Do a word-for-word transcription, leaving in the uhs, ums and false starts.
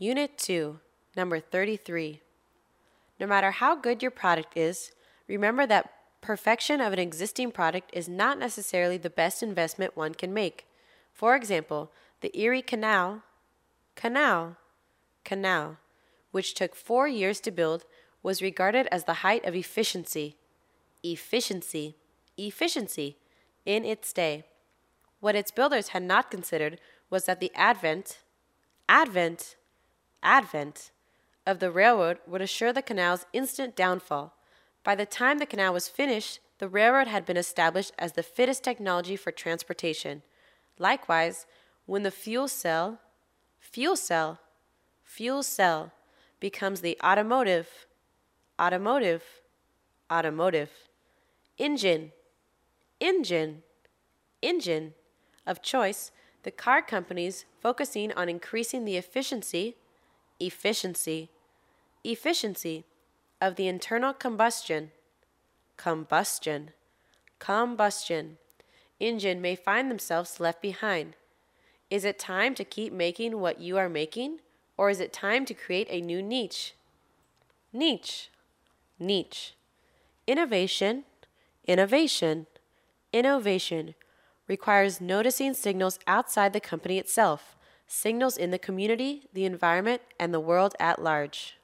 Unit two, number thirty-three. No matter how good your product is, remember that perfection of an existing product is not necessarily the best investment one can make. For example, the Erie Canal, canal, canal, which took four years to build, was regarded as the height of efficiency, efficiency, efficiency in its day. What its builders had not considered was that the advent, advent, advent of the railroad would assure the canal's instant downfall. By the time the canal was finished, the railroad had been established as the fittest technology for transportation. Likewise, when the fuel cell, fuel cell, fuel cell becomes the automotive, automotive, automotive, engine, engine, engine of choice, the car companies focusing on increasing the efficiency, efficiency, efficiency of the internal combustion, combustion, combustion engine may find themselves left behind. Is it time to keep making what you are making, or is it time to create a new niche? Niche, niche. Innovation, innovation, innovation requires noticing signals outside the company itself, signals in the community, the environment, and the world at large.